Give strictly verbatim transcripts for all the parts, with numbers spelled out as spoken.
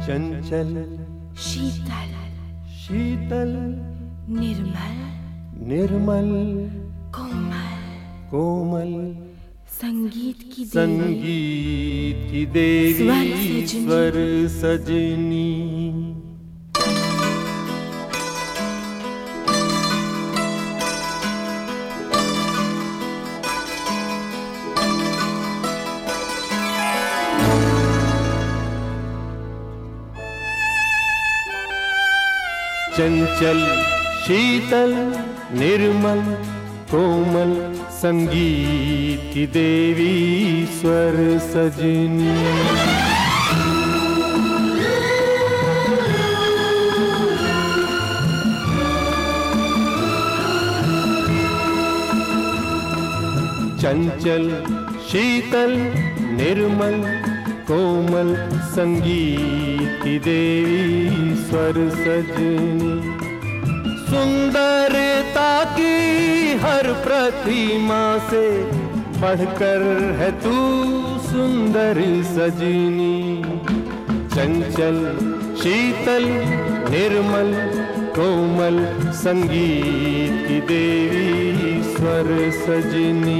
चंचल शीतल शीतल निर्मल निर्मल कोमल कोमल संगीत की संगीत की देवी स्वर सजनी। चंचल शीतल निर्मल कोमल संगीत की देवी स्वर सजनी। चंचल शीतल निर्मल कोमल संगीत की देवी स्वर सजनी। सुंदरता की हर प्रतिमा से बढ़कर है तू सुंदर सजनी। चंचल शीतल निर्मल कोमल संगीत की देवी स्वर सजनी।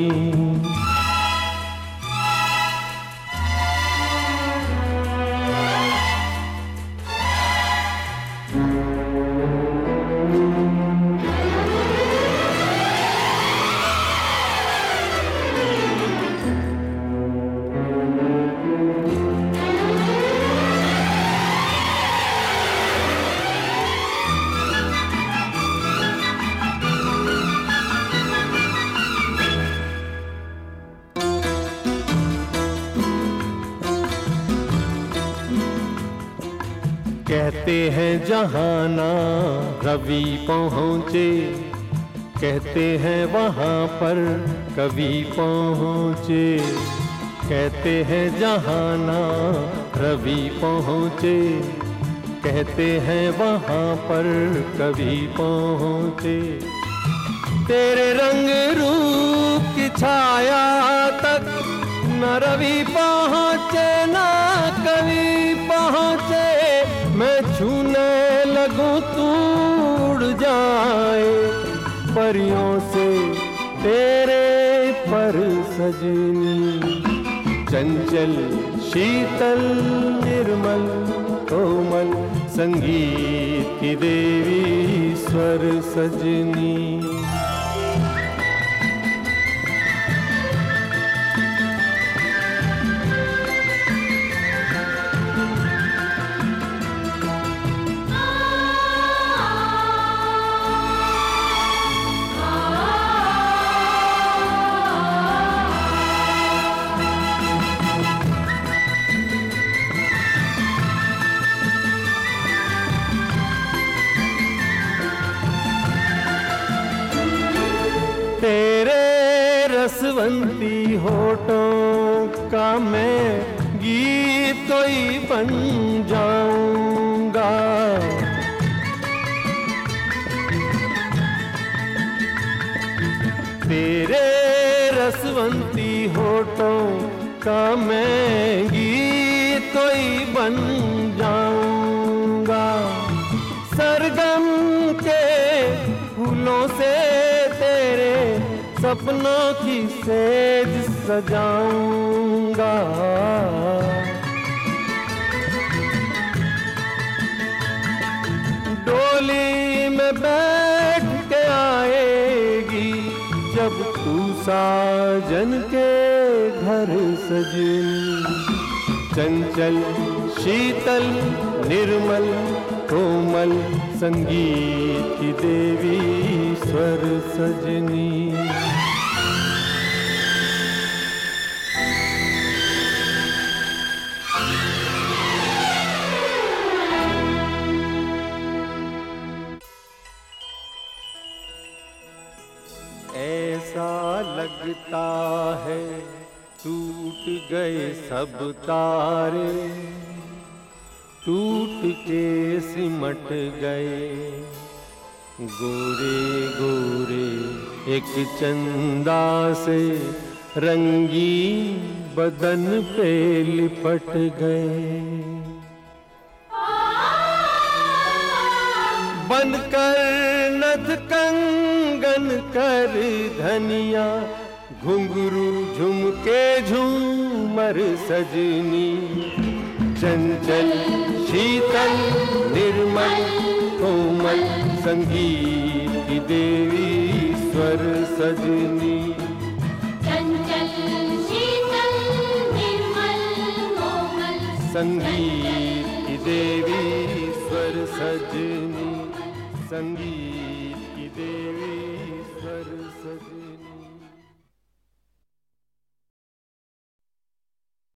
कहते हैं जहाना रवि पहुँचे, कहते हैं वहाँ पर कवि पहुँचे। कहते हैं जहाना रवि पहुँचे, कहते हैं वहाँ पर कवि पहुँचे। तेरे रंग रूप की छाया तक न रवि पहुँचे न कवि पहुँचे। मैं छूने लगूं तू उड़ जाए परियों से तेरे पर सजनी। चंचल शीतल निर्मल कोमल संगीत की देवी स्वर सजनी। तेरे रसवंती होठों का मैं गीत कोई बन जाऊंगा। तेरे रसवंती होठों का मैं गीत कोई बन जाऊंगा। सरगम के फूलों से तेरे सपनों की सेज सजाऊंगा। डोली में बैठ के आएगी जब तू साजन के घर सजनी। चंचल शीतल निर्मल कोमल संगीत की देवी स्वर सजनी। ऐसा लगता है टूट गए सब तारे, टूट के सिमट गए गोरे गोरे एक चंदा से रंगी बदन पे लिपट गए। बनकर नथ कंगन कर धनिया, घुंघरू झुमके झूमर सजनी। चंचल शीतल निर्मल कोमल संगीत की देवी स्वर सजनी। चंचल शीतल निर्मल कोमल संगीत की देवी स्वर सजनी, संगीत की देवी स्वर सजनी।